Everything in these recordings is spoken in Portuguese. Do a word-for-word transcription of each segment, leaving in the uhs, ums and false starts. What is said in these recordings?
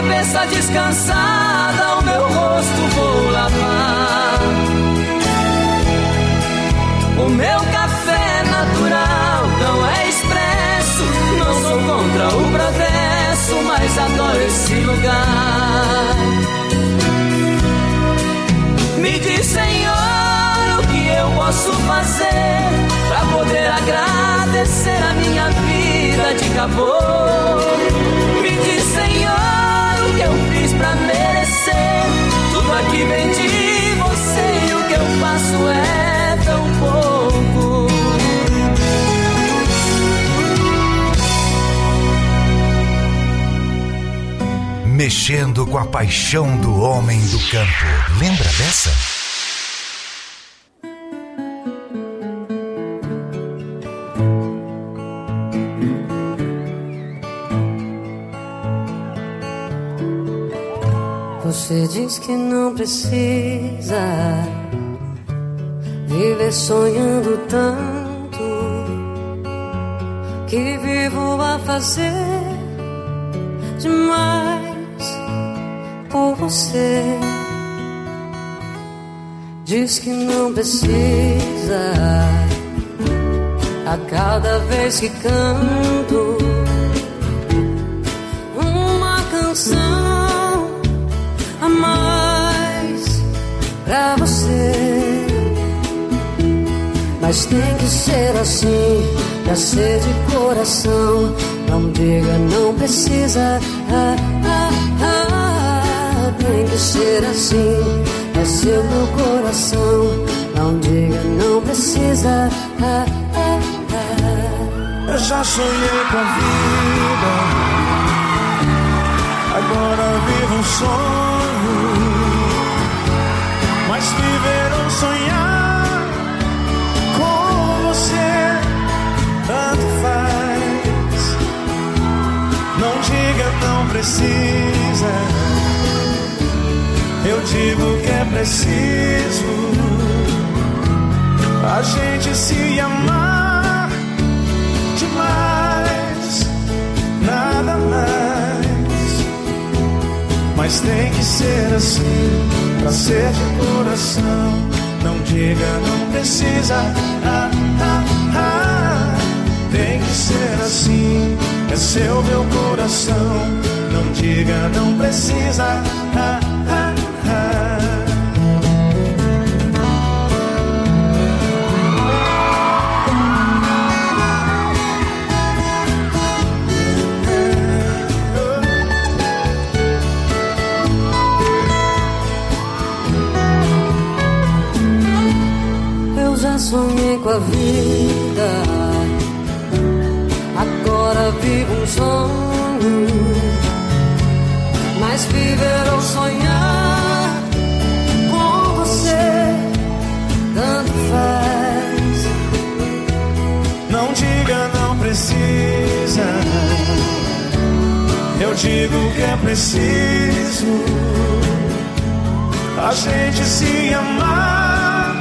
cabeça descansada, o meu rosto vou lavar. O meu café é natural, não é expresso. Não sou contra o progresso, mas adoro esse lugar. Me diz, Senhor, o que eu posso fazer pra poder agradecer a minha vida de caboclo. Me diz, Senhor, o que eu fiz pra merecer tudo aqui vem de você, e o que eu faço é tão pouco. Mexendo com a paixão do homem do campo. Lembra dessa? Você diz que não precisa viver sonhando tanto, que vivo a fazer demais por você. Diz que não precisa a cada vez que canto uma canção a mais pra você. Mas tem que ser assim, pra ser de coração. Não diga não precisa, ah, ah, ah. Tem que ser assim, é seu meu coração. Não diga não precisa, ah, ah, ah. Eu já sonhei com a vida, agora vivo um sonho. Mas viver ou sonhar com você tanto faz. Não diga não precisa, eu digo que é preciso a gente se amar demais, nada mais. Mas tem que ser assim, pra ser de coração. Não diga não precisa, ah, ah, ah. Tem que ser assim, é seu meu coração. Não diga não precisa, ah, ah, ah. Sonhei com a vida, agora vivo um sonho. Mas viver ou sonhar com você tanto faz. Não diga não precisa, eu digo que é preciso a gente se amar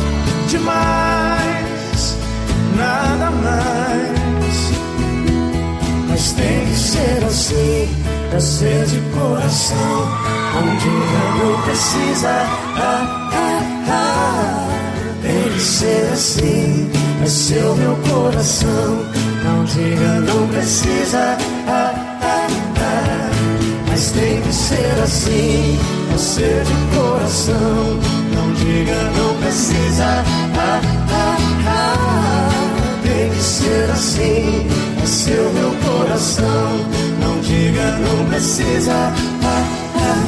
demais, nada mais. Mas tem que ser assim, pra ser de coração. Não diga não precisa, ah, ah, ah. Tem que ser assim, é seu meu coração. Não diga não precisa, ah, ah, ah. Mas tem que ser assim, é ser de coração. Não diga não precisa, ah, ah, ah. Tem que ser assim, é seu meu coração. Não diga não precisa, ah, ah,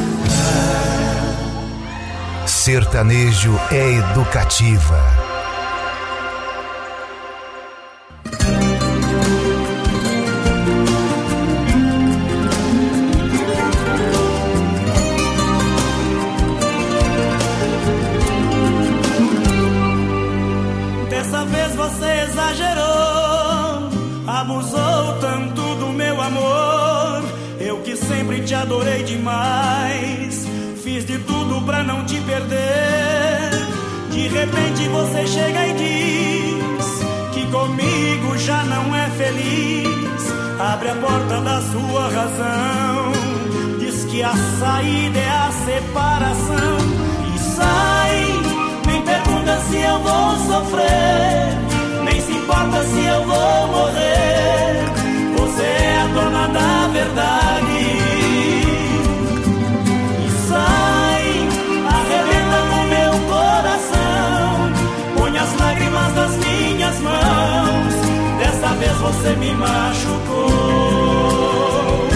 ah. Sertanejo é educativa. Te adorei demais, fiz de tudo pra não te perder. De repente você chega e diz que comigo já não é feliz. Abre a porta da sua razão, diz que que a saída é a separação. E sai, nem pergunta se eu vou sofrer, nem se importa se eu vou morrer. Você é a dona da verdade. E sai, arrebenta com meu coração, põe as lágrimas nas minhas mãos. Dessa vez você me machucou.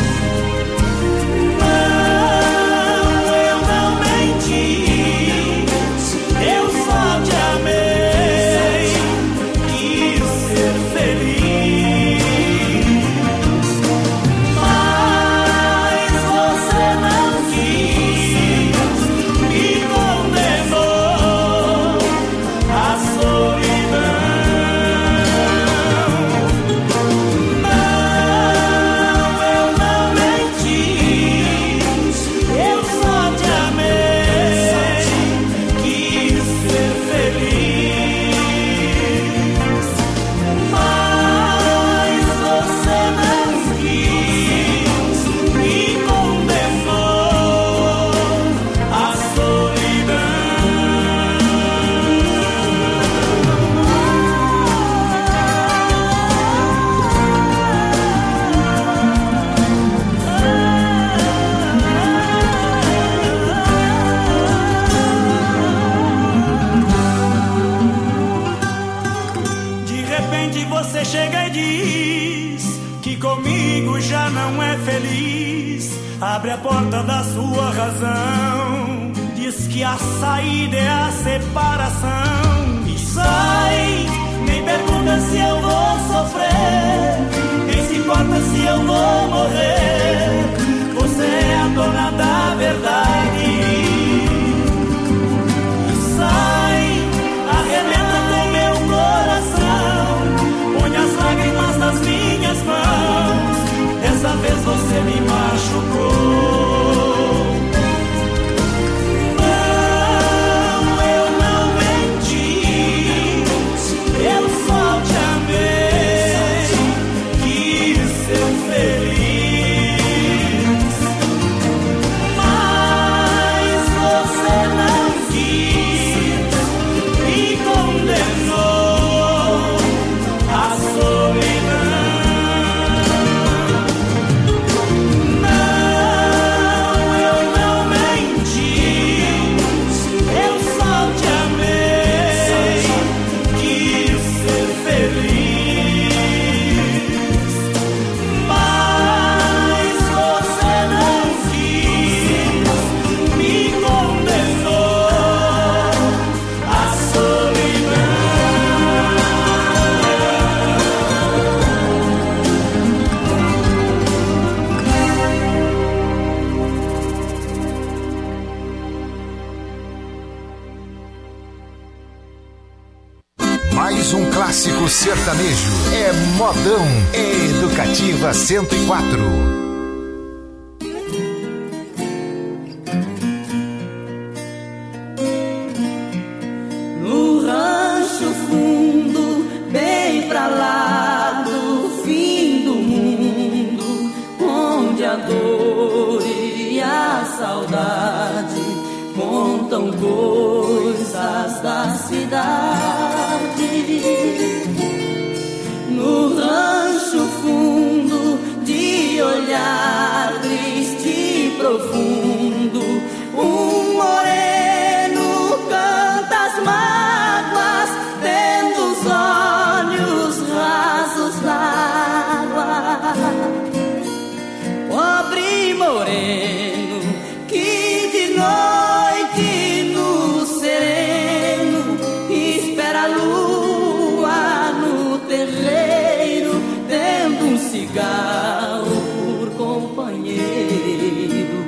Abre a porta da sua razão, diz que a saída é a separação. E sai, nem pergunta se eu vou sofrer, nem se importa se eu vou morrer. Você é a dona da verdade. E sai, arrebenta com meu coração, põe as lágrimas nas minhas mãos. Dessa vez você me machucou. Não, eu não menti, eu só te amei, quis ser feliz. Mas você não quis, me condenou à solidão. Clássico sertanejo é modão, é Educativa cento e quatro. No rancho fundo, bem pra lá do fim do mundo, onde a dor e a saudade contam coisas da cidade. No rancho fundo, de olhar triste e profundo, um moreno canta as mágoas, tendo os olhos rasos d'água. Pobre moreno que de noite no sereno espera a lua no terreiro, tendo um cigarro por companheiro.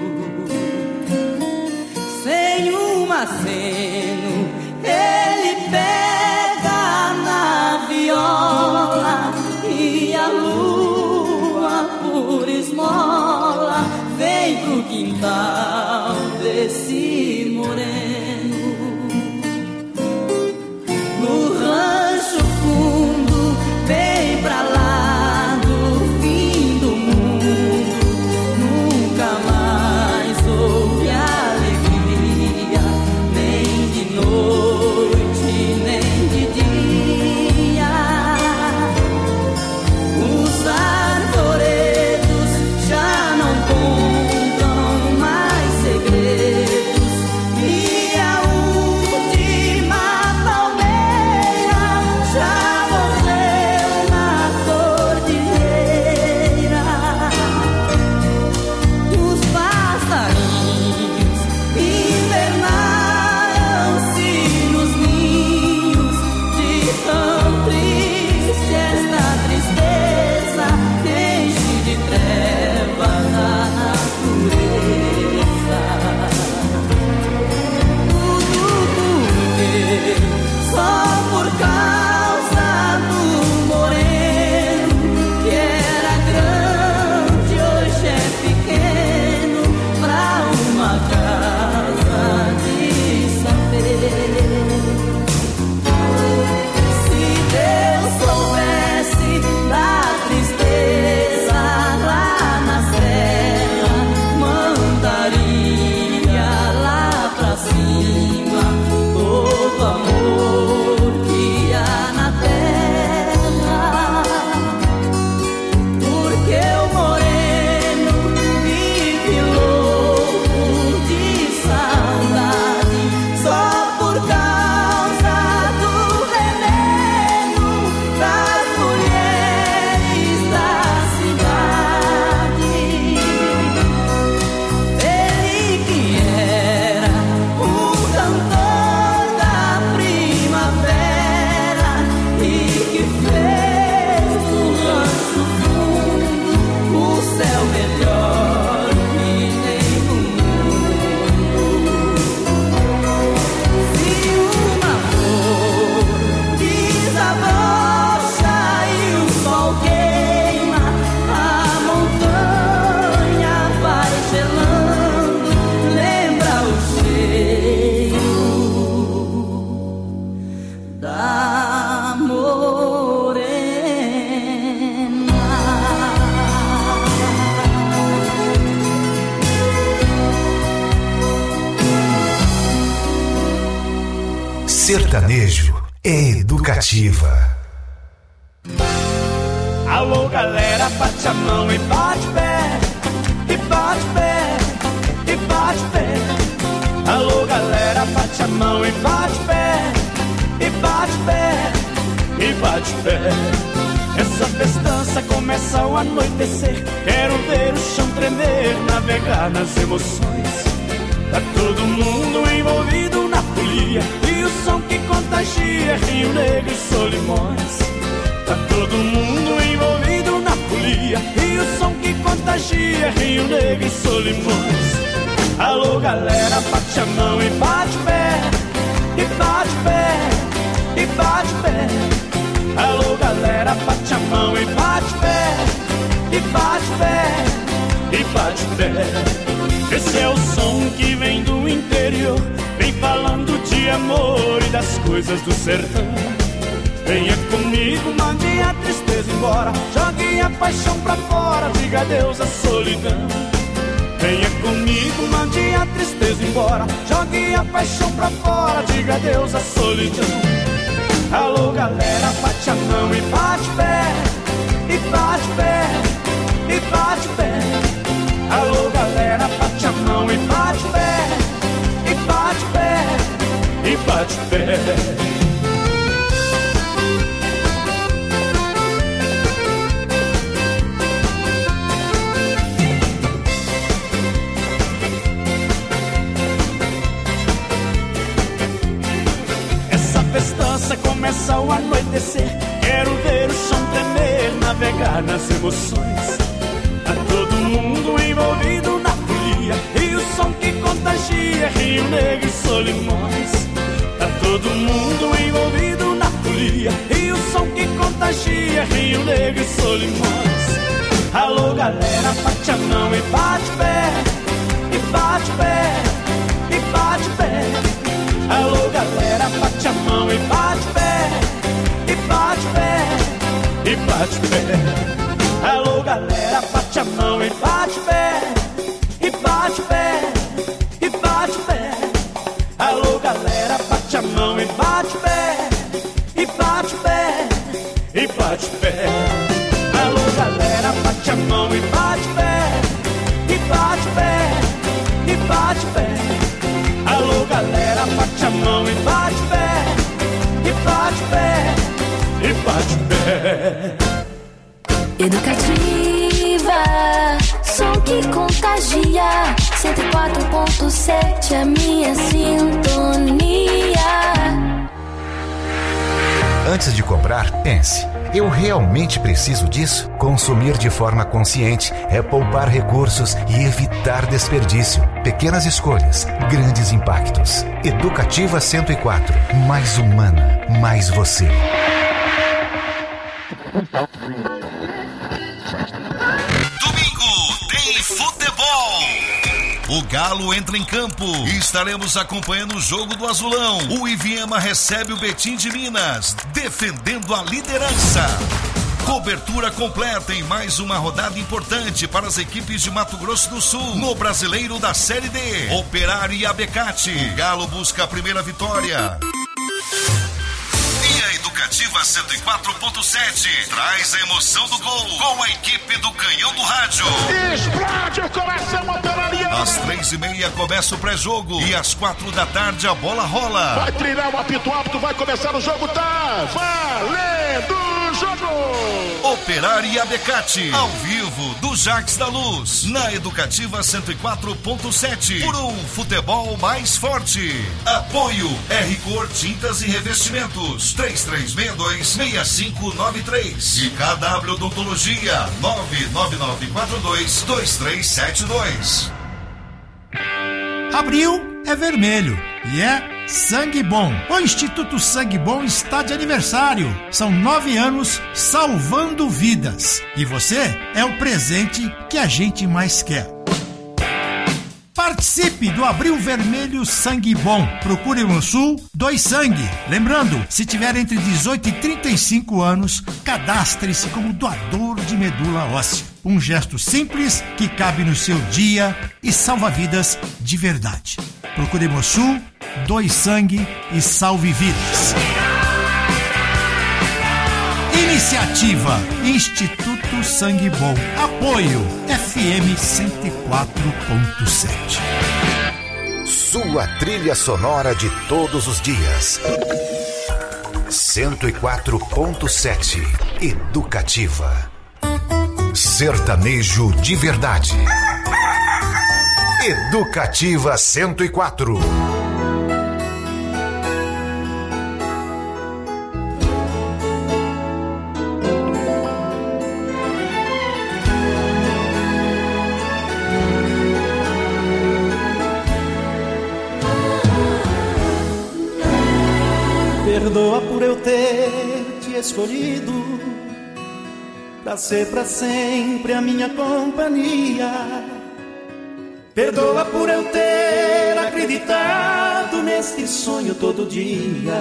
Sem um aceno ele pega na viola, e a lua por esmola vem pro quintal desse moreno. No rancho fundo, bem pra lá do fim do mundo, nunca mais Sertanejo é Educativa. Alô galera, bate a mão e bate pé, e bate pé, e bate pé. Alô galera, bate a mão e bate pé, e bate pé, e bate pé. Essa festança começa ao anoitecer. Quero ver o chão tremer, navegar nas emoções. Tá todo mundo envolvido na folia, e o som que contagia Rio Negro e Solimões. Tá todo mundo envolvido na folia, e o som que contagia Rio Negro e Solimões. Alô galera, bate a mão e bate pé, e bate pé, e bate pé. Alô galera, bate a mão e bate pé, e bate pé, e bate pé. Esse é o som que vem do interior, vem falando de amor e das coisas do sertão. Venha comigo, mande a tristeza embora, jogue a paixão pra fora, diga adeus à solidão. Venha comigo, mande a tristeza embora, jogue a paixão pra fora, diga adeus à solidão. Alô galera, bate a mão e bate pé, e bate pé, e bate pé. Alô galera, bate a mão e bate pé, e bate pé, e bate pé. Festança começa ao anoitecer. Quero ver o chão tremer, navegar nas emoções. Tá todo mundo envolvido na folia, e o som que contagia Rio Negro e Solimões. Tá todo mundo envolvido na folia, e o som que contagia Rio Negro e Solimões. Alô galera, bate a mão e bate pé, e bate pé, e bate pé. Alô galera, bate a mão e bate pé, e bate pé, e bate pé. Alô galera, bate a mão e bate pé, e bate pé, e bate pé. Alô galera, bate a mão e bate pé, e bate pé, e bate pé. Alô galera, bate a mão e bate pé, e bate pé, e bate pé. Alô galera, bate a mão e bate pé, e bate pé, e bate pé. Educativa, som que contagia, cento e quatro ponto sete é minha sintonia. Antes de comprar, pense: eu realmente preciso disso? Consumir de forma consciente é poupar recursos e evitar desperdício. Pequenas escolhas, grandes impactos. Educativa cento e quatro. Mais humana, mais você. Domingo tem futebol. O Galo entra em campo e estaremos acompanhando o jogo do Azulão. O Iviema recebe o Betim de Minas, defendendo a liderança. Cobertura completa em mais uma rodada importante para as equipes de Mato Grosso do Sul no Brasileiro da Série D. Operário e Abecate. O Galo busca a primeira vitória. E a Educativa cento e quatro ponto sete traz a emoção do gol com a equipe do Canhão do Rádio. Explode o coração operariano. Às três e meia começa o pré-jogo e às quatro da tarde a bola rola. Vai trilhar o apito apto, vai começar o jogo, tá valendo o jogo. Operário e Abecate, ao vivo do Jacques da Luz, na Educativa cento e quatro ponto sete, por um futebol mais forte. Apoio R Cor Tintas e Revestimentos, três três seis dois, seis cinco nove três e K W Odontologia, nove nove nove quatro dois, dois três sete dois. Abril é vermelho e é Sangue Bom. O Instituto Sangue Bom está de aniversário. São nove anos salvando vidas. E você é o presente que a gente mais quer. Participe do Abril Vermelho Sangue Bom. Procure no Sul, doe sangue. Lembrando, se tiver entre dezoito e trinta e cinco anos, cadastre-se como doador de medula óssea. Um gesto simples que cabe no seu dia e salva vidas de verdade. Procure no Sul, Doe Sangue e Salve Vidas. Iniciativa Instituto Sangue Bom. Apoio F M cento e quatro ponto sete. Sua trilha sonora de todos os dias. cento e quatro ponto sete. Educativa. Sertanejo de verdade. Educativa cento e quatro. Perdoa por eu ter te escolhido pra ser pra sempre a minha companhia. Perdoa por eu ter acreditado neste sonho todo dia.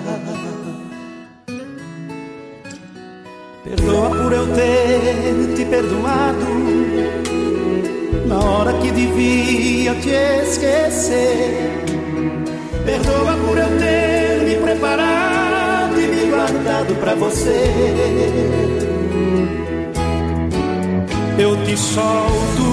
Perdoa por eu ter te perdoado na hora que devia te esquecer. Perdoa por eu ter me preparado e me guardado pra você. Eu te solto,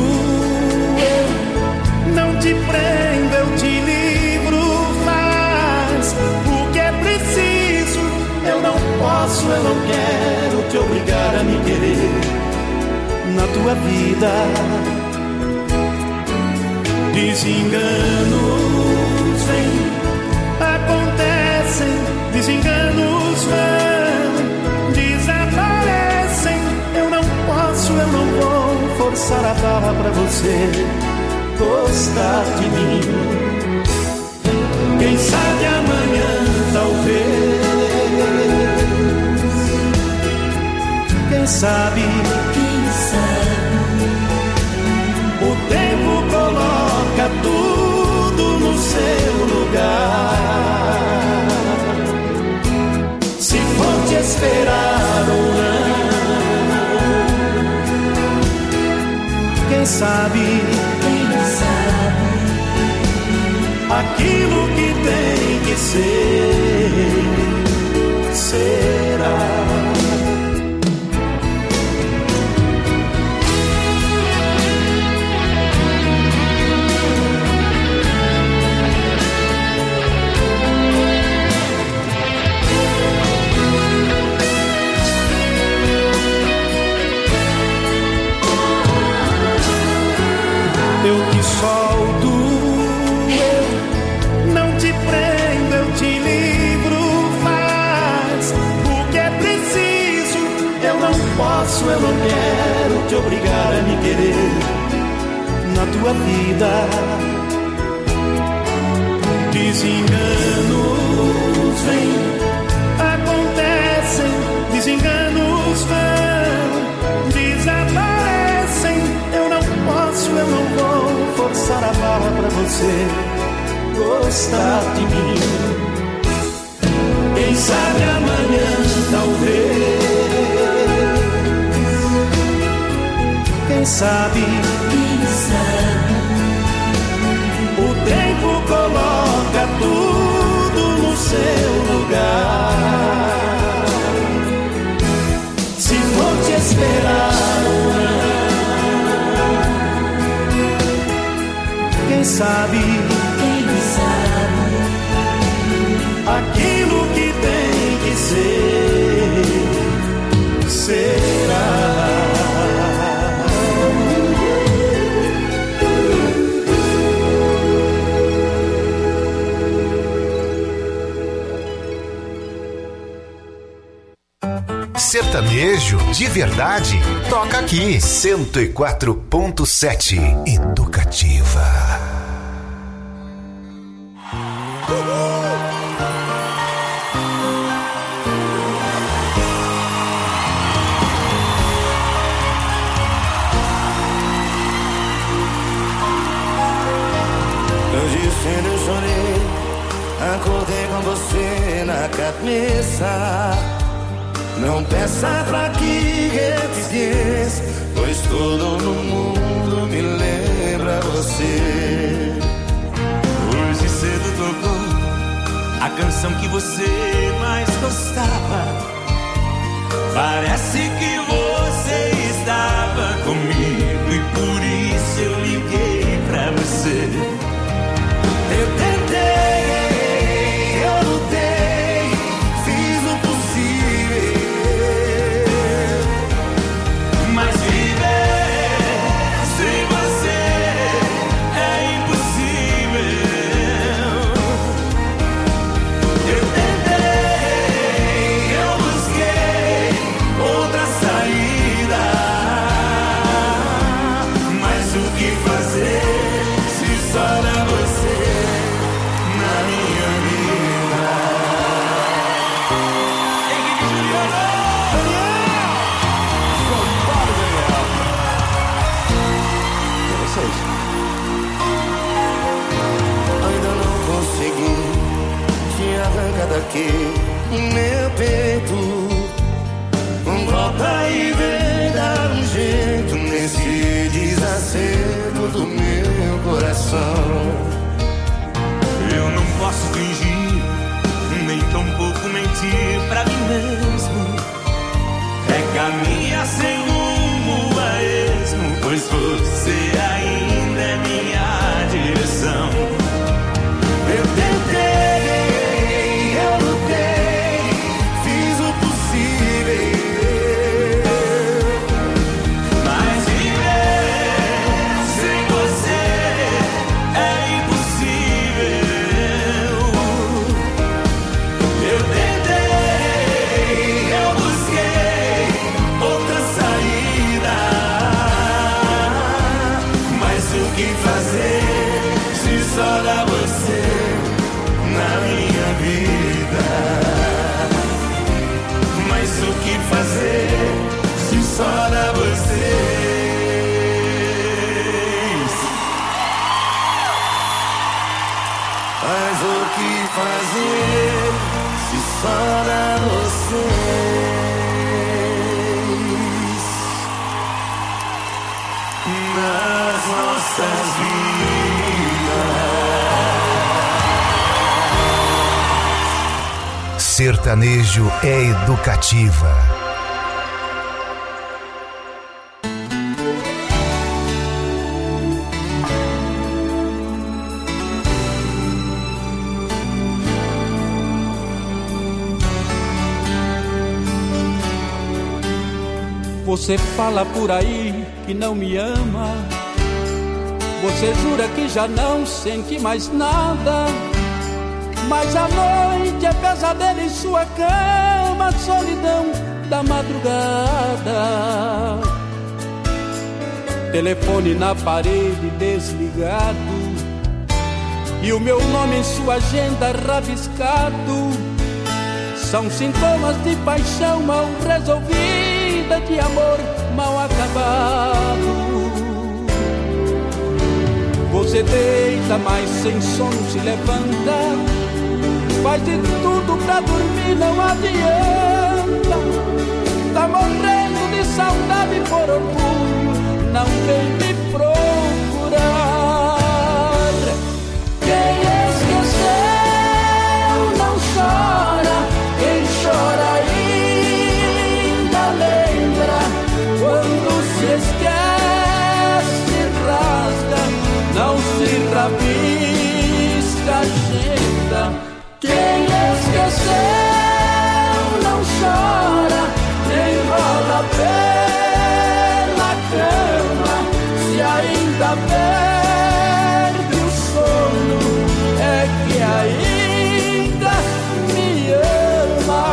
eu não te prendo, eu te livro. Faz o que é preciso, eu não posso, eu não quero te obrigar a me querer na tua vida. Desenganos vêm, acontecem, desenganos vão, desaparecem. Eu não posso, eu não vou forçar a barra pra você gostar de mim. Quem sabe amanhã, talvez. Quem sabe, quem sabe. O tempo coloca tudo no seu lugar. Se for te esperar ou não, quem sabe, quem sabe, aquilo que tem que ser, será. Eu te solto, eu não te prendo, eu te livro. Faz o que é preciso, eu não posso, eu não quero te obrigar a me querer na tua vida. Desenganos vêm, acontecem, desenganos vão, desaparecem. Eu não posso, eu não vou forçar a barra pra você gostar de mim. Quem sabe amanhã, talvez. Quem sabe, quem sabe. O tempo coloca tudo no seu lugar. Se for te esperar ou não, quem sabe, quem sabe, aquilo que tem que ser, será. Sertanejo de verdade, toca aqui. cento e quatro ponto sete. Educativa. Hoje cedo eu chorei, acordei com você na cabeça. Não peça pra que eu te esqueça, pois tudo no mundo me lembra você. Hoje cedo tocou canção que você mais gostava. Parece que você estava comigo e por isso eu liguei pra você. Eu tentei, eu lutei, fiz o possível, mas viver sem você é impossível. Eu tentei, eu busquei outra saída, mas o que fazer se só era você na minha vida? Henrique Juliano! São Paulo, Daniel! E vocês? Ainda não consegui te arrancar daqui, meu peito. Volta e vem dar um jeito nesse desacerto do meu coração. Eu não posso fingir, nem tampouco mentir pra mim mesmo. É caminhar sem rumo a esmo, pois você ainda é minha direção. Eu tentei, eu lutei, fiz o possível, mas viver sem você é impossível. Eu tentei, eu busquei outra saída, mas o que fazer se só dá você na minha vida? Mas o que fazer se só dá vocês? Mas o que fazer se só dá vocês nas nossas vidas? Sertanejo é educativa. Você fala por aí que não me ama. Você jura que já não sente mais nada. Mas a noite é pesadelo em sua cama, solidão da madrugada. Telefone na parede desligado e o meu nome em sua agenda rabiscado. São sintomas de paixão mal resolvida, de amor mal acabado. Você deita, mas sem sono se levanta, faz de tudo pra dormir, não adianta. Tá morrendo de saudade por orgulho, não vem me procurar. Quem esqueceu não chora, quem chora ainda lembra. Quando se esquece, rasga, não se rabisca a agenda. Quem esqueceu não chora, nem rola pela cama. Se ainda perde o sono, é que ainda me ama.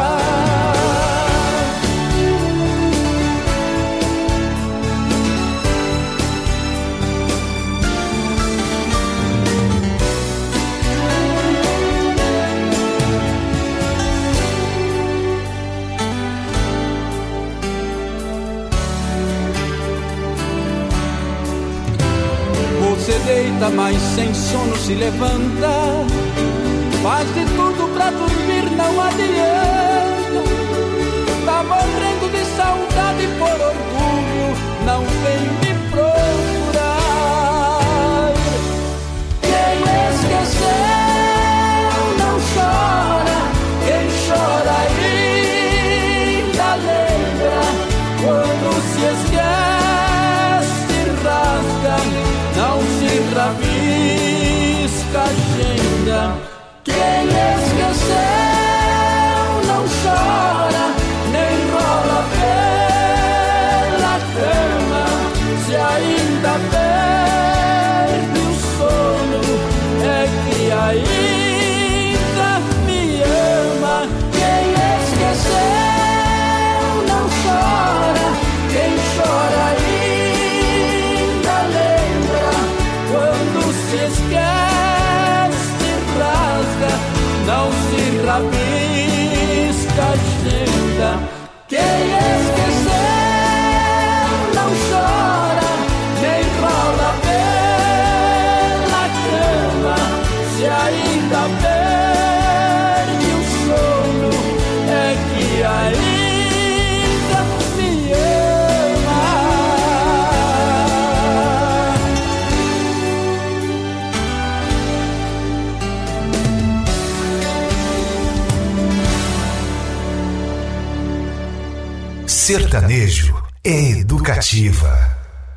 Você deita, mas sem sono se levanta, faz de tudo pra dormir, não adianta. Tá morrendo de saudade por orgulho, não vem me procurar. Quem esqueceu não chora, rabisca a agenda. Quem esqueceu não chora, nem rola pela cama. Se ainda perde o sono, é que ainda me ama. Quem esqueceu não chora, quem chora ainda lembra. Quando se esquece, rasga, não se rabisca a agenda. Quem esqueceu não chora, nem rola pela cama. Se ainda perde o sono, é que ainda me ama. Sertanejo é educativa.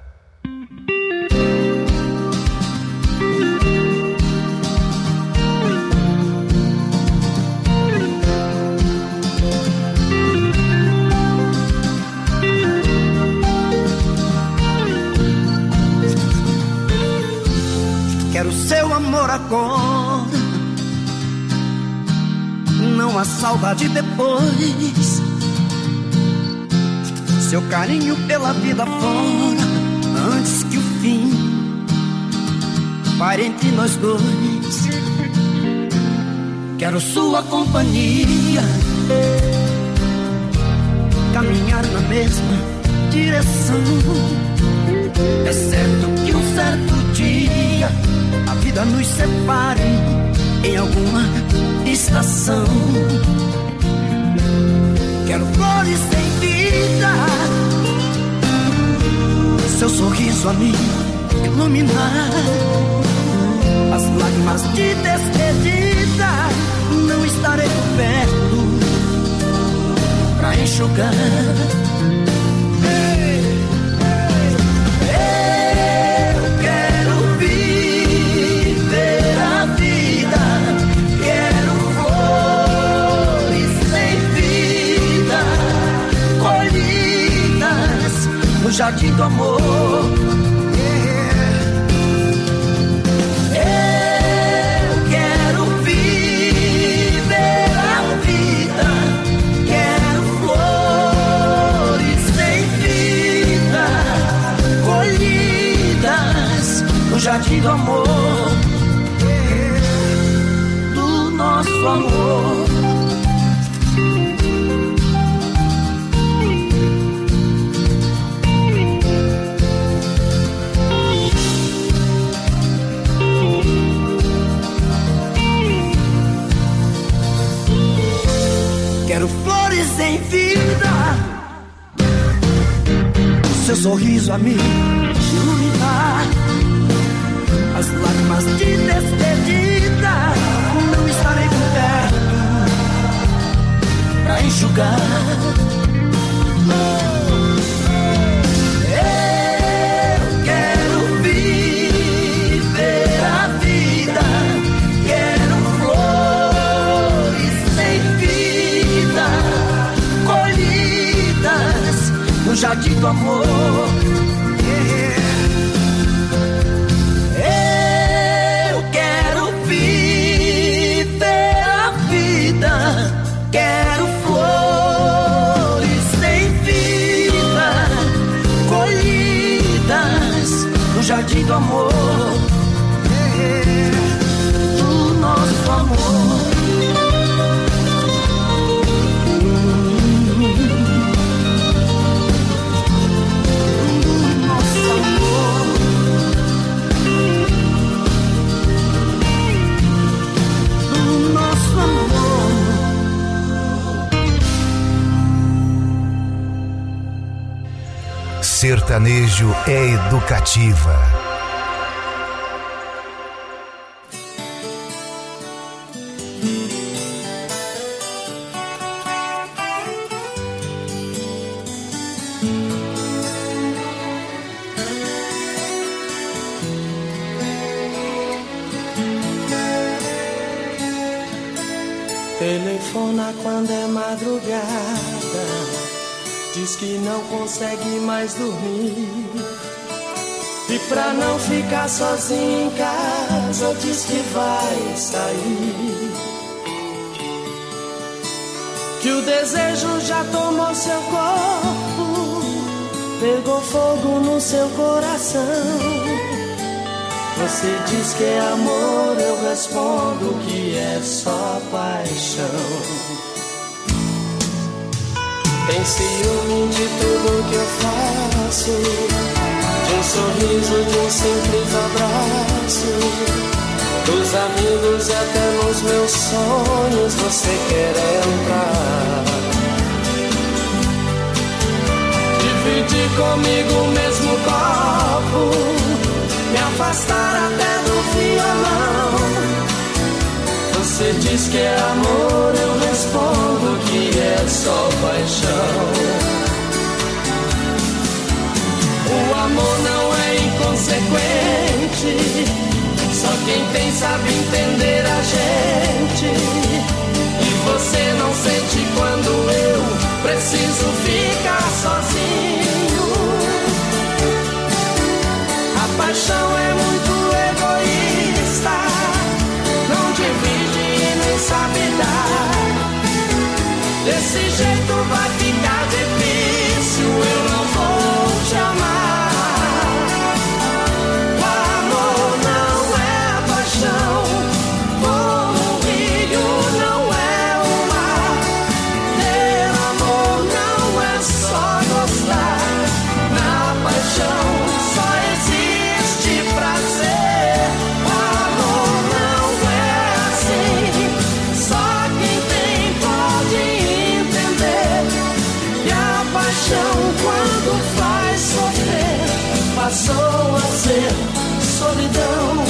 Quero seu amor agora, não há saudade depois. Seu carinho pela vida fora, antes que o fim pare entre nós dois. Quero sua companhia, caminhar na mesma direção. É certo que um certo dia a vida nos separe em alguma estação. Quero flores sem vida, seu sorriso a mim iluminar. As lágrimas de despedida não estarei por perto pra enxugar. Eu quero viver a vida, quero flores sem vida, colhidas no jardim do amor. Eu quero viver a vida, quero flores sem vida, colhidas no jardim do amor, do nosso amor. Quero flores em vida, seu sorriso a me iluminar. As lágrimas de despedida não estarei por perto pra enxugar. Eu quero viver a vida, quero flores sem vida, colhidas no jardim do amor. Eu quero viver a vida, quero flores sem vida, colhidas no jardim do amor, do nosso amor. Sertanejo é educativa. Telefona quando é madrugada, diz que não consegue mais dormir. E pra não ficar sozinho em casa, diz que vai sair. Que o desejo já tomou seu corpo, pegou fogo no seu coração. Você diz que é amor, eu respondo que é só paixão. Tem ciúme de tudo que eu faço, de um sorriso, de um simples abraço, dos amigos e até nos meus sonhos você quer entrar. Dividir comigo o mesmo copo, me afastar até do violão. Você diz que é amor, eu respondo que é só paixão. O amor não é inconsequente, só quem tem sabe entender a gente. E você não sente quando eu preciso ficar sozinho. A paixão é muito egoísta, não divide e nem sabe dar. Desse jeito vai ficar difícil, eu não vou te amar. O amor não é paixão, como o rio não é o mar. Ter amor não é só gostar, na paixão só existe prazer. O amor não é assim, só quem tem pode entender. E a paixão quando faz sofrer passou a ser solidão.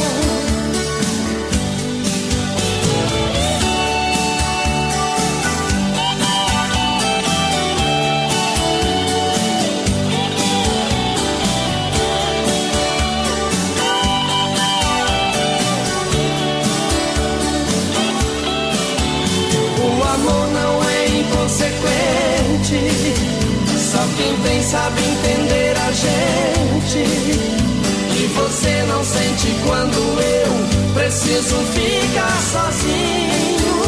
O amor não é inconsequente, só quem tem sabe entender a gente. E você não sente quando eu preciso ficar sozinho.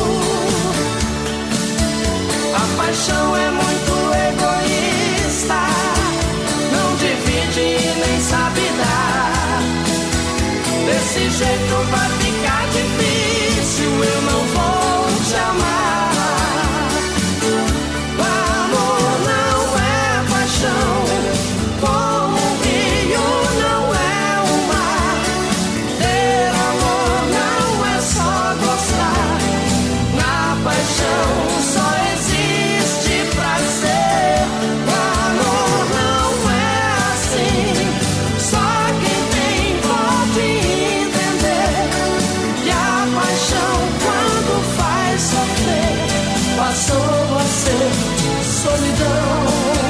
A paixão é muito egoísta, não divide e nem sabe dar. Desse jeito vai ficar difícil, eu não vou te amar. O amor não é paixão, como o rio não é o mar. Ter amor não é só gostar, na paixão só existe prazer. O amor não é assim, só quem tem pode entender. E a paixão quando faz sofrer passou a ser solidão.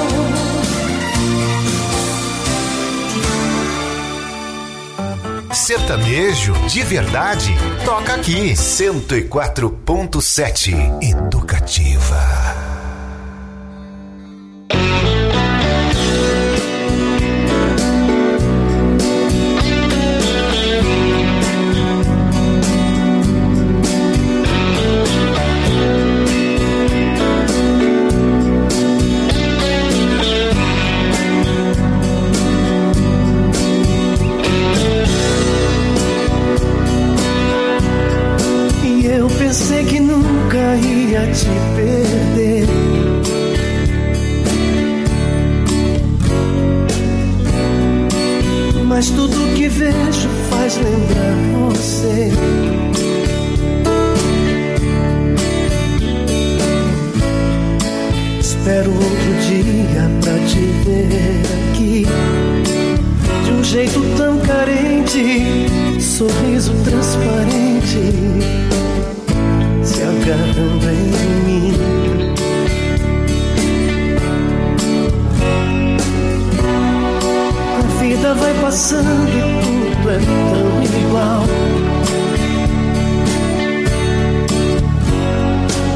Sertanejo de verdade, toca aqui. cento e quatro ponto sete Educativa. E eu pensei que nunca ia te perder. Mas tudo que vejo faz lembrar você. Espero outro dia pra te ver aqui, de um jeito tão carente, sorriso transparente, se agarrando em mim. A vida vai passando e tudo é tão igual.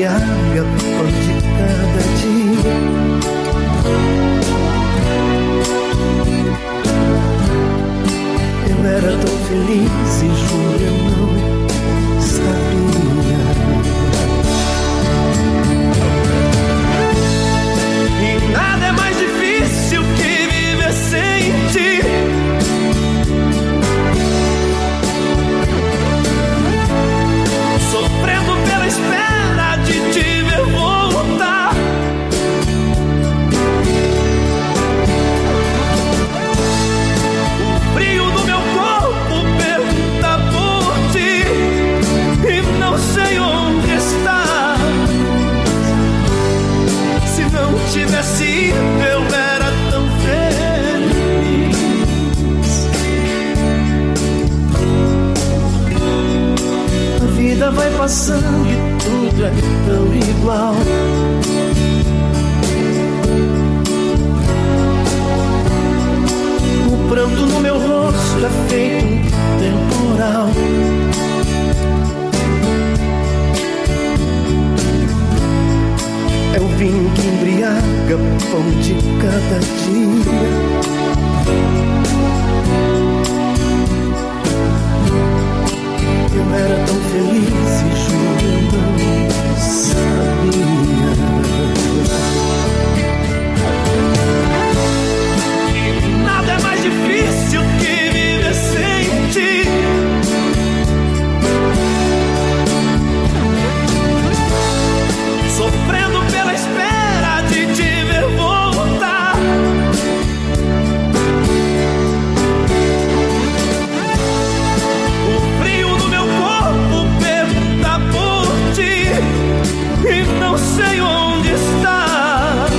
embriaga pão de cada dia. Eu era tão feliz e juro eu não sabia. E nada é mais difícil que viver sem ti. Sofrendo pela espera de te ver voltar. O frio do meu corpo pergunta por ti e não sei onde está. Se não tivesse ido eu era tão feliz. A vida vai passando e tudo é tão igual. O pranto no meu rosto é feito um temporal. É o vinho que embriaga pão de cada dia. Eu era tão feliz e juro eu não sabia. E nada é mais difícil que viver sem ti. Sofrendo pela espera de te ver voltar. O frio no meu corpo pergunta por ti e não sei onde estás.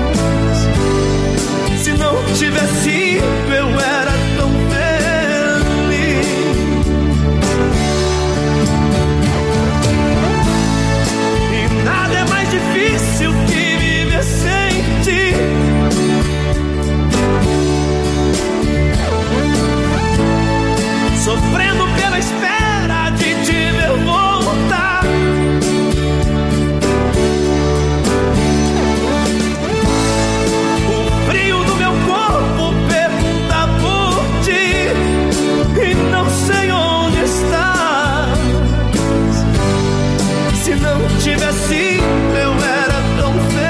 Se não tivesse ido eu era tão feliz. E nada é mais difícil que viver sem ti. Sofrendo pela espera de te ver voltar. O frio do meu corpo pergunta por ti e não sei onde estás. Se não tivesse ido eu era tão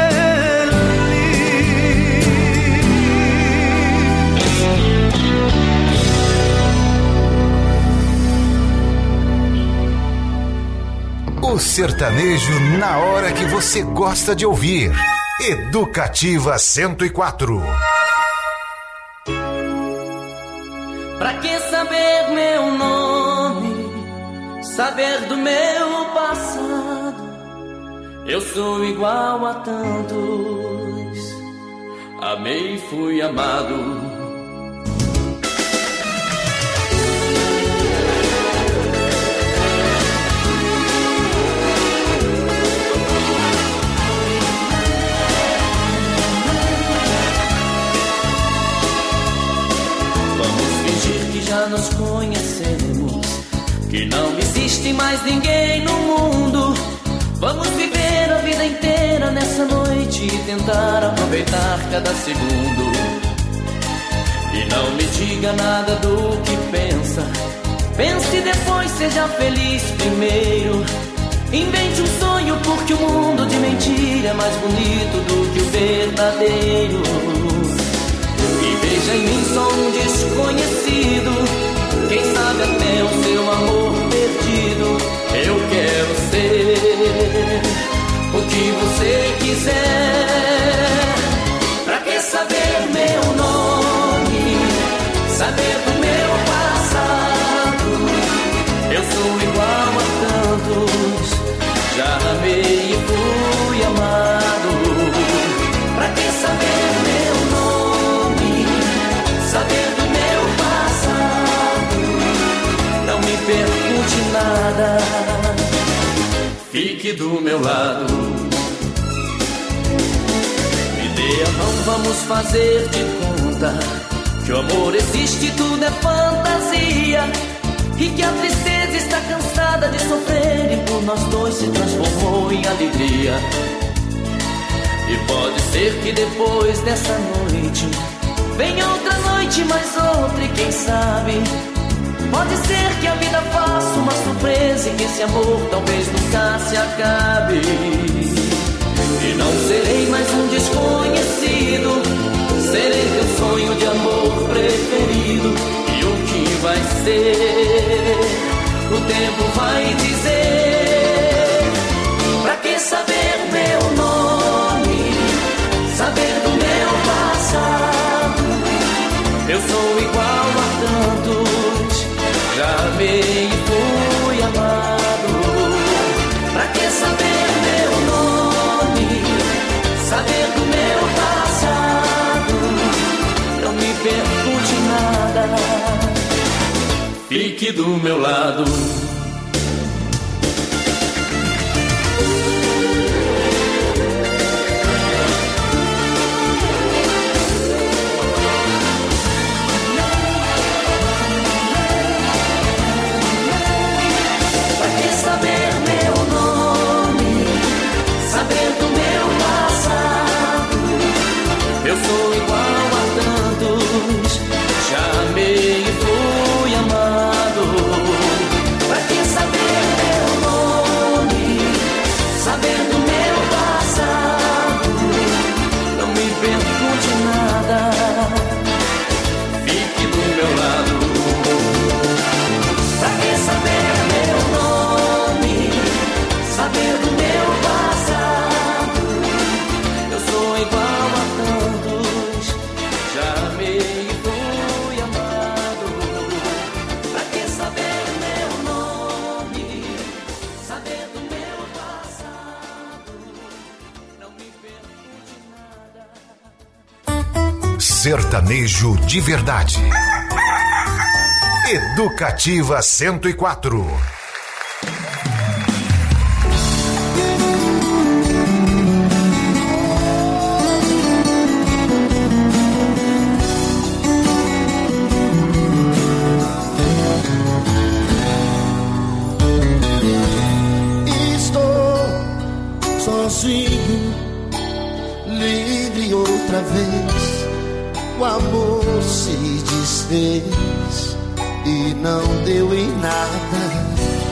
O sertanejo na hora que você gosta de ouvir. Educativa cento e quatro. Pra que saber meu nome, saber do meu passado? Eu sou igual a tantos, amei e fui amado. Já nos conhecemos, que não existe mais ninguém no mundo. Vamos viver a vida inteira nessa noite e tentar aproveitar cada segundo. E não me diga nada do que pensa, pense depois, seja feliz primeiro. Invente um sonho porque o mundo de mentira é mais bonito do que o verdadeiro. E veja em mim só um desconhecido, quem sabe até o seu amor perdido. Eu quero ser o que você quiser. Pra que saber meu nome, saber do meu passado? Eu sou igual a tantos, já amei e fui amado. Pra que saber meu nome, saber do meu passado? Não me pergunte nada, fique do meu lado. Me dê a mão, vamos fazer de conta que o amor existe, tudo é fantasia, e que a tristeza está cansada de sofrer e por nós dois se transformou em alegria. E pode ser que depois dessa noite venha outra noite, mais outra, e quem sabe pode ser que a vida faça uma surpresa e que esse amor talvez nunca se acabe. E não serei mais um desconhecido, serei teu sonho de amor preferido. E o que vai ser, o tempo vai dizer. Pra que saber o meu nome, saber do meu passado? Eu sou igual a tantos, já amei e fui amado. Pra que saber meu nome, saber do meu passado? Não me pergunte nada, fique do meu lado. Eu sou igual a tantos, já amei e fui amado. Pra que saber meu nome, saber do meu passado? Não me pergunte nada, fique do meu lado. Pra que saber meu nome, saber do meu passado? Eu sou igual a sertanejo de verdade. Educativa cento e quatro. Estou sozinho, livre outra vez. O amor se desfez e não deu em nada.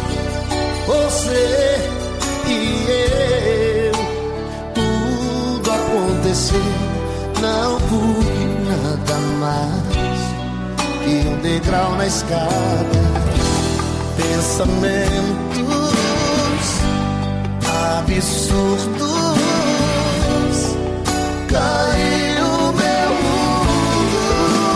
Você e eu, tudo aconteceu, não fui nada mais que um degrau na escada. Pensamentos absurdos, caiu meu mundo.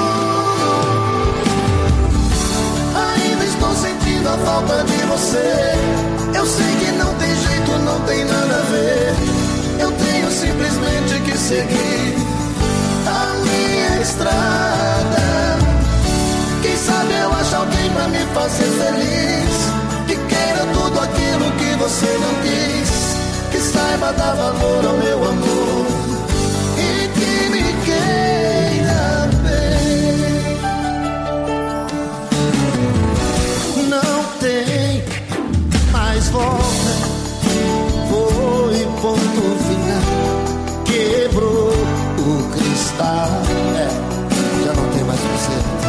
Ainda estou sentindo a falta de você. Eu sei que não tem jeito, não tem nada a ver. Eu tenho simplesmente que seguir a minha estrada. Quem sabe eu acho alguém pra me fazer feliz, que queira tudo aquilo que você não quis, que saiba dar valor ao meu amor e que me queira bem. Não tem mais volta, foi ponto final, quebrou o cristal, é, já não tem mais conserto.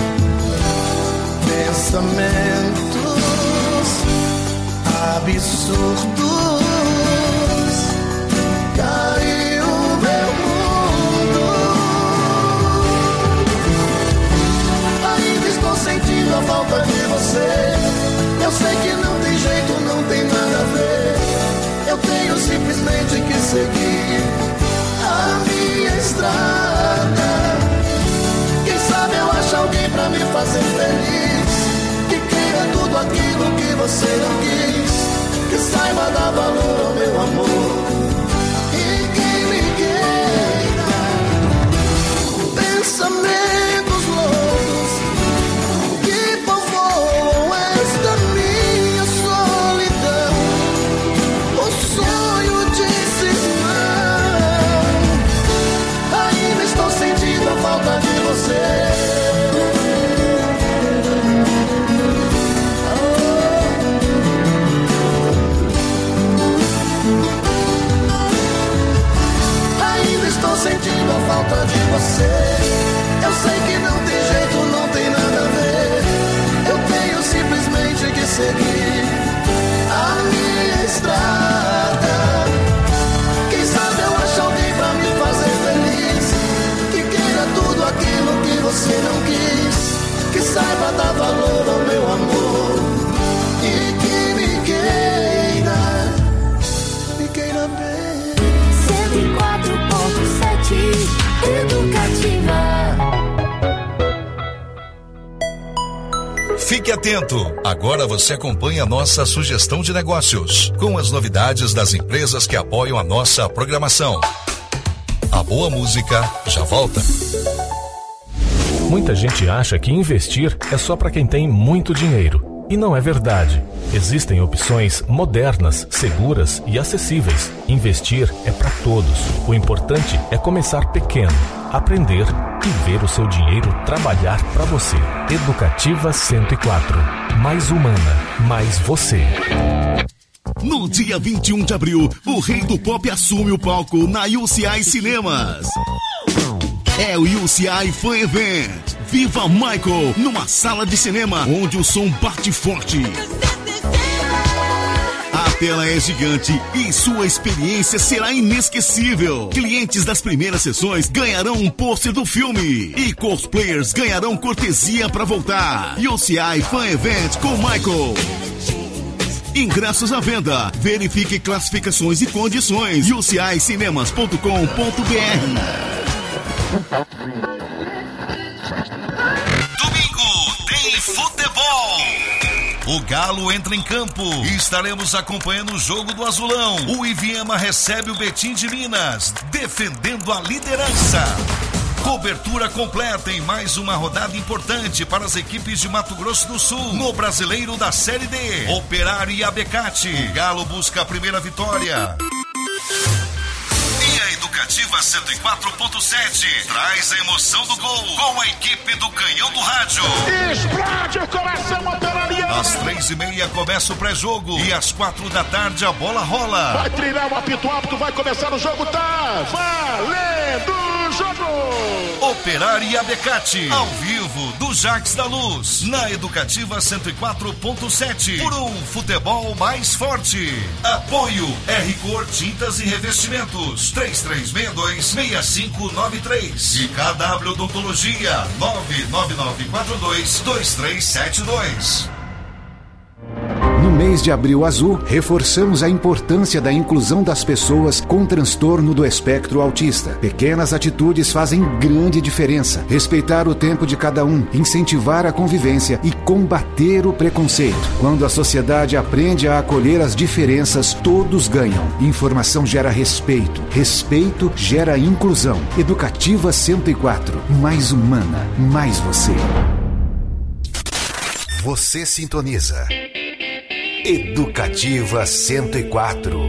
Pensamentos absurdos, caiu meu mundo. Ainda estou sentindo a falta de você. Eu sei que não tem jeito, não tem nada a ver. Eu tenho simplesmente que seguir a minha estrada. Quem sabe eu acho alguém pra me fazer feliz, que queira tudo aquilo que você não quis, que saiba dar valor ao meu amor e que me queira. Pensamentos loucos que povoam esta minha solidão, o sonho de cismão. Ainda estou sentindo a falta de você. Fique atento. Agora você acompanha a nossa sugestão de negócios, com as novidades das empresas que apoiam a nossa programação. A boa música já volta. Muita gente acha que investir é só para quem tem muito dinheiro. E não é verdade. Existem opções modernas, seguras e acessíveis. Investir é para todos. O importante é começar pequeno, aprender e ver o seu dinheiro trabalhar para você. Educativa cento e quatro. Mais humana, mais você. No dia vinte e um de abril, o Rei do Pop assume o palco na U C I Cinemas. É o U C I Fan Event. Viva Michael numa sala de cinema onde o som bate forte. A tela é gigante e sua experiência será inesquecível. Clientes das primeiras sessões ganharão um pôster do filme e cosplayers ganharão cortesia para voltar. U C I Fan Event com Michael. Ingressos à venda. Verifique classificações e condições. u c i cinemas ponto com ponto b r. Domingo tem futebol. O Galo entra em campo e estaremos acompanhando o jogo do Azulão. O Iviema recebe o Betim de Minas, defendendo a liderança. Cobertura completa em mais uma rodada importante para as equipes de Mato Grosso do Sul no Brasileiro da Série D. Operário e Abecate. Galo busca a primeira vitória. E a Educativa cento e quatro ponto sete traz a emoção do gol com a equipe do Canhão do Rádio. Explode o coração operariano. Às três e meia começa o pré-jogo e às quatro da tarde a bola rola. Vai trilhar o apito apto, vai começar o jogo, tá valendo o jogo. Operário e Abecate, ao vivo do Jax da Luz, na Educativa cento e quatro ponto sete, por um futebol mais forte. Apoio R Cor Tintas e Revestimentos, três três seis dois, seis cinco nove três e K W Odontologia, nove nove nove quatro dois, dois três sete dois. No mês de Abril Azul, reforçamos a importância da inclusão das pessoas com transtorno do espectro autista. Pequenas atitudes fazem grande diferença. Respeitar o tempo de cada um, incentivar a convivência e combater o preconceito. Quando a sociedade aprende a acolher as diferenças, todos ganham. Informação gera respeito. Respeito gera inclusão. Educativa cento e quatro. Mais humana, mais você. Você sintoniza Educativa cento e quatro.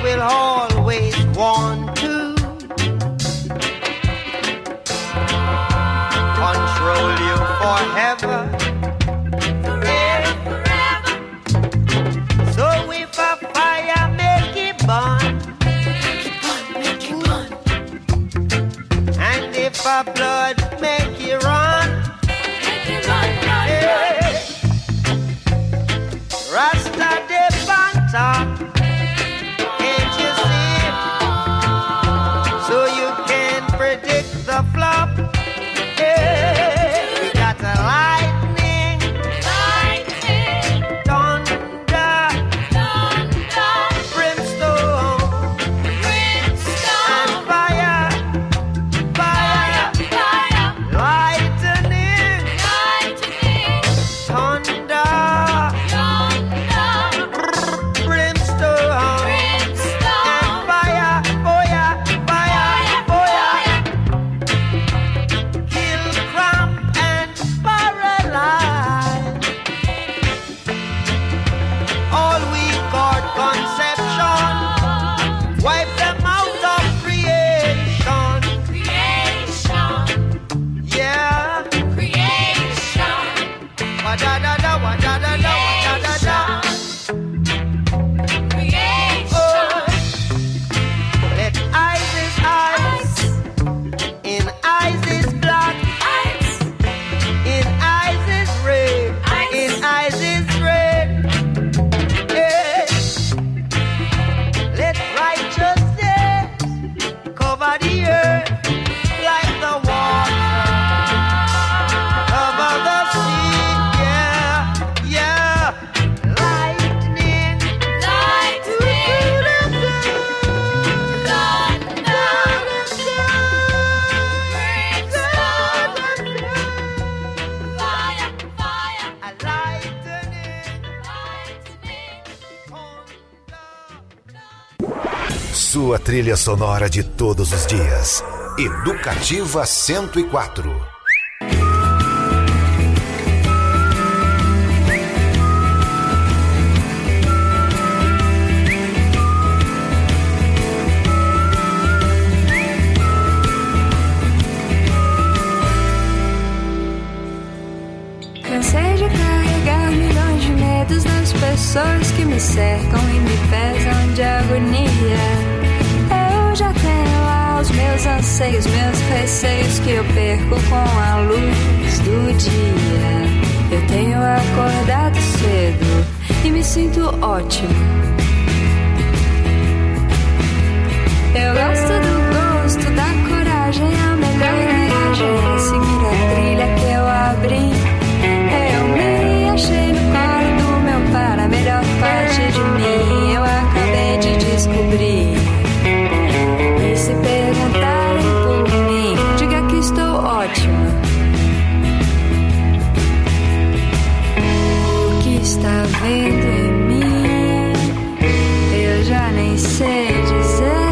Always want to stop. Can't you see? So you can predict the flop. Yeah, we got the lightning, lightning, thunder, thunder, brimstone, brimstone, and fire, fire, fire, lightning, lightning, thunder, thunder, brimstone, brimstone, and fire, fire, fire, fire. Kill, cramp, and paralyze all weak or conception. Wipe them out of creation. Creation. Yeah. Creation. Wa-da-da-da, wa-da-da-da, wa-da-da-da. Creation. Oh. Let eyes is eyes. In eyes is black. In eyes is red. In eyes is red. Yeah. Let righteousness cover the earth like the water cover the sea. Yeah, yeah. Lightning, lightning, fire, fire, Sua trilha sonora de todos os dias. Educativa cento e quatro. Cansei de carregar milhões de medos das pessoas que me cercam e me pesam de agonia. Eu já tenho lá os meus anseios, meus receios que eu perco com a luz do dia. Eu tenho acordado cedo e me sinto ótimo. Eu gosto do gosto, da coragem, a melhor viagem é seguir a trilha que eu abri. Eu me achei no colo do meu pai, a melhor parte de mim eu acabei de descobrir. E se perguntarem por mim, diga que estou ótima. O que está vendo em mim, eu já nem sei dizer.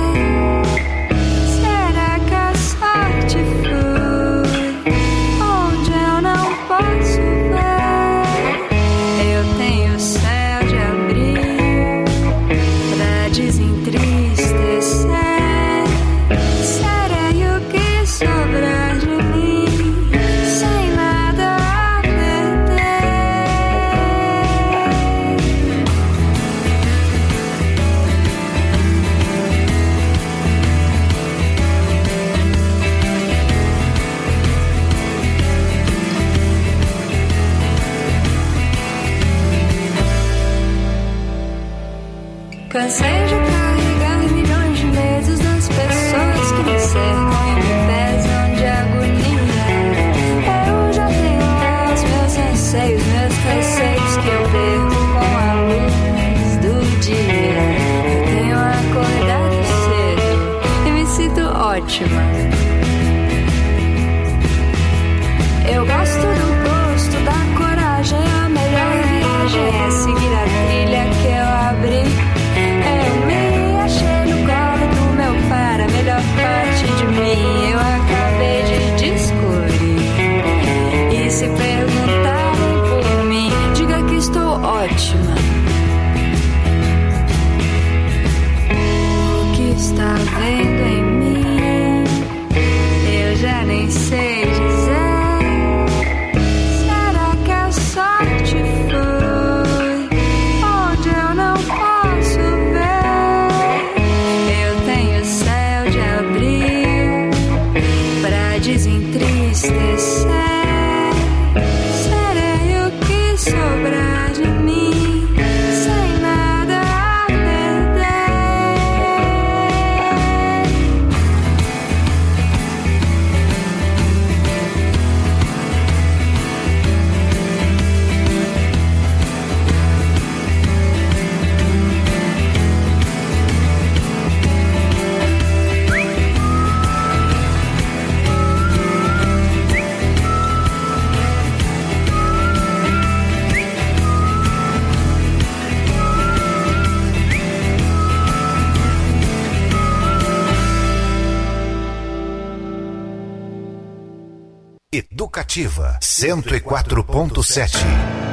Será que a sorte foi onde eu não posso ver? Eu tenho o céu de abril pra desentristecer. Serei o que sobrar de mim, sem nada a perder. Cansei de carregar milhões de medos das pessoas que me cercam e me pesam de agonia. Eu já tenho lá os meus anseios, meus receios que eu perco com a luz do dia. Eu tenho acordado cedo e me sinto ótima. Eu gosto do gosto, da coragem, a melhor viagem é seguir a trilha que eu abri. Eu me achei no colo do meu pai, a melhor parte de mim Ativa cento e quatro ponto sete.